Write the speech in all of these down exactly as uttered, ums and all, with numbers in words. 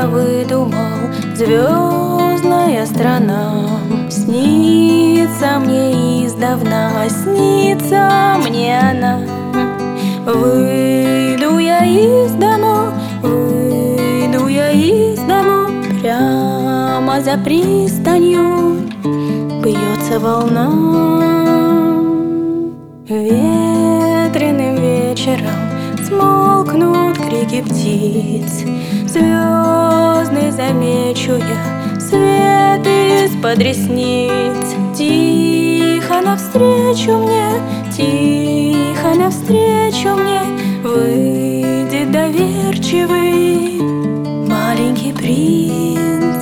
тебя выдумал, звездная страна. Снится мне издавна, снится мне она. Выйду я из дому, выйду я из дому, прямо за пристанью бьется волна. Ветреным вечером смолкнут крики птиц, звездный замечу я свет из-под ресниц. Тихо навстречу мне, тихо навстречу мне выйдет доверчивый маленький принц.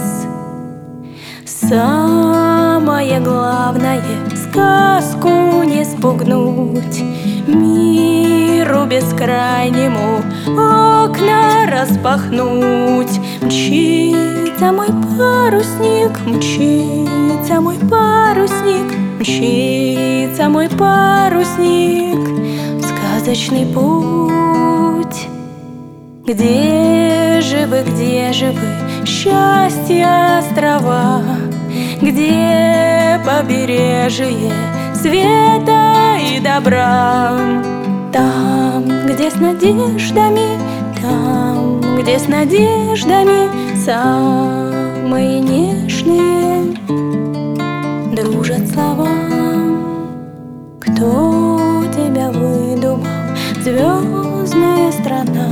Самое главное — сказку не спугнуть, миру бескрайнему окна распахнуть. Мчится мой парусник, мчится мой парусник, мчится мой парусник в сказочный путь. Где же вы, где же вы, счастье острова? Где побережье света и добра? Там, где с надеждами, там, где с надеждами самые нежные дружат слова. Кто тебя выдумал, звездная страна?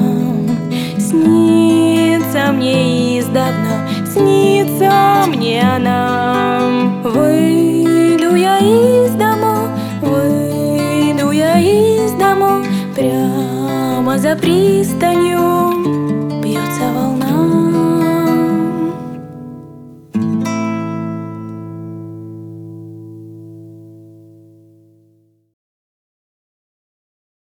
Снится мне издавна, снится мне она. Выйду я из дому, выйду я из дому, прямо за пристанью